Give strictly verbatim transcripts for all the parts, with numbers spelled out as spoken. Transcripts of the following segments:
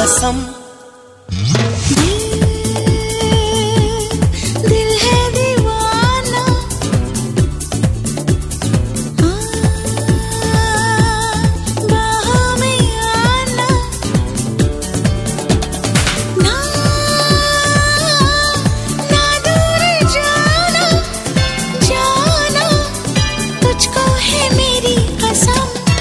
कसम। दिल है दीवाना, बाहों में आना, ना ना दूर जाना, जाना तुझको है मेरी कसम।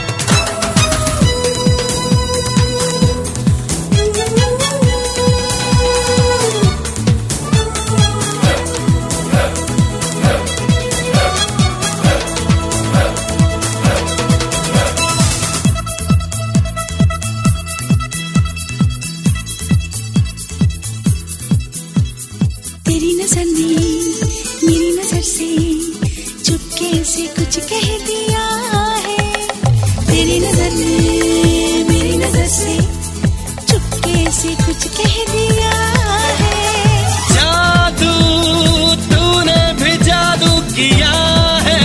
तेरी नजर ने मेरी नजर से चुपके से कुछ कह दिया है। तेरी नजर ने मेरी नजर से चुपके से कुछ कह दिया है। जादू तूने भी जादू किया है,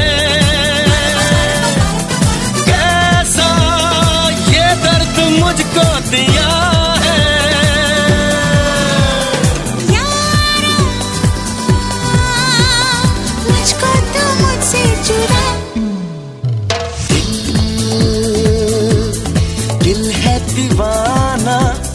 कैसा ये दर्द मुझको दिया है। मुझको तो मुझसे जुड़ा दिल है दीवाना,